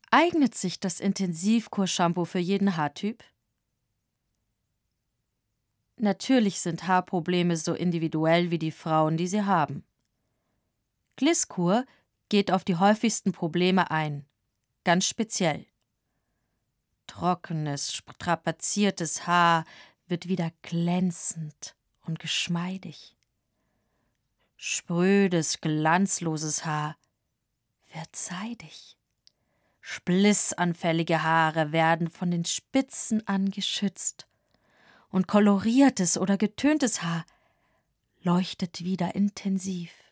Eignet sich das Intensivkur-Shampoo für jeden Haartyp? Natürlich sind Haarprobleme so individuell wie die Frauen, die sie haben. Gliskur geht auf die häufigsten Probleme ein, ganz speziell. Trockenes, strapaziertes Haar wird wieder glänzend und geschmeidig. Sprödes, glanzloses Haar wird seidig. Splissanfällige Haare werden von den Spitzen an geschützt. Und koloriertes oder getöntes Haar leuchtet wieder intensiv.